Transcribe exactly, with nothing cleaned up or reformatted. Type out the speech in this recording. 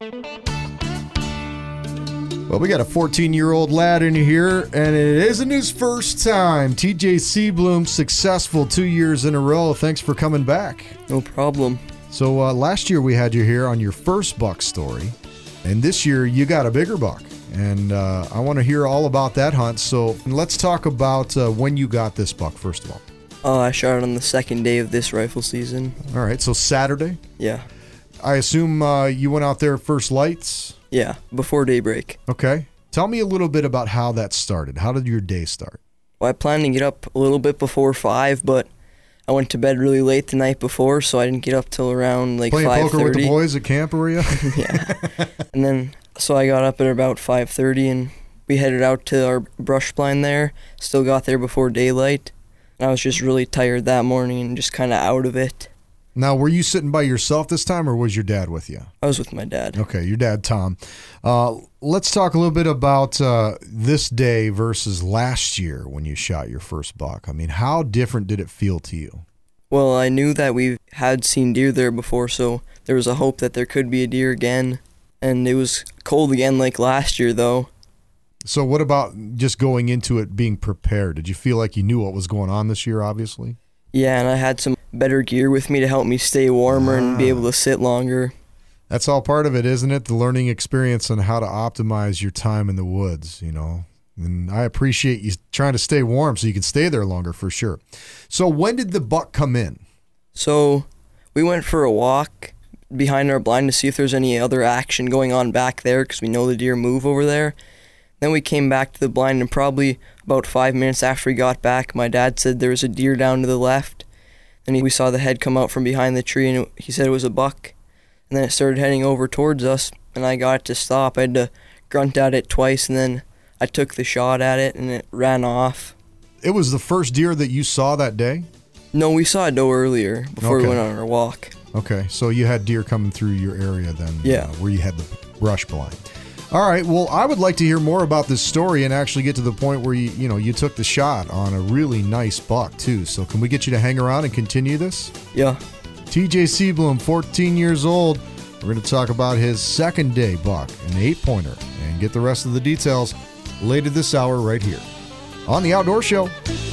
Well, we got a fourteen-year-old lad in here, and it isn't his first time. T J Seablum, successful two years in a row. Thanks for coming back. No problem. So uh, last year we had you here on your first buck story, and this year you got a bigger buck. And uh, I want to hear all about that hunt. So let's talk about uh, when you got this buck, first of all. Uh, I shot it on the second day of this rifle season. All right, so Saturday? Yeah. I assume uh, you went out there first lights? Yeah, before daybreak. Okay. Tell me a little bit about how that started. How did your day start? Well, I planned to get up a little bit before five, but I went to bed really late the night before, so I didn't get up till around like Playing five thirty. poker with the boys at camp, were you? Yeah. And then, so I got up at about five thirty, and we headed out to our brush blind there. Still got there before daylight. And I was just really tired that morning and just kind of out of it. Now, were you sitting by yourself this time, or was your dad with you? I was with my dad. Okay, your dad, Tom. Uh, let's talk a little bit about uh, this day versus last year when you shot your first buck. I mean, how different did it feel to you? Well, I knew that we had seen deer there before, so there was a hope that there could be a deer again. And it was cold again like last year, though. So what about just going into it being prepared? Did you feel like you knew what was going on this year, obviously? Yeah, and I had some better gear with me to help me stay warmer ah. and be able to sit longer. That's all part of it, isn't it? The learning experience on how to optimize your time in the woods, you know. And I appreciate you trying to stay warm so you can stay there longer for sure. So when did the buck come in? So we went for a walk behind our blind to see if there's any other action going on back there because we know the deer move over there. Then we came back to the blind, and probably about five minutes after we got back, my dad said there was a deer down to the left. Then we saw the head come out from behind the tree, and he said it was a buck. And then it started heading over towards us, and I got it to stop. I had to grunt at it twice, and then I took the shot at it, and it ran off. It was the first deer that you saw that day? No, we saw a doe earlier before okay. we went on our walk. Okay, so you had deer coming through your area then, yeah. uh, where you had the brush blind. All right, well, I would like to hear more about this story and actually get to the point where you, you know, you took the shot on a really nice buck too. So can we get you to hang around and continue this? Yeah. T J Seablum, fourteen years old. We're going to talk about his second day buck, an eight-pointer, and get the rest of the details later this hour right here on The Outdoor Show.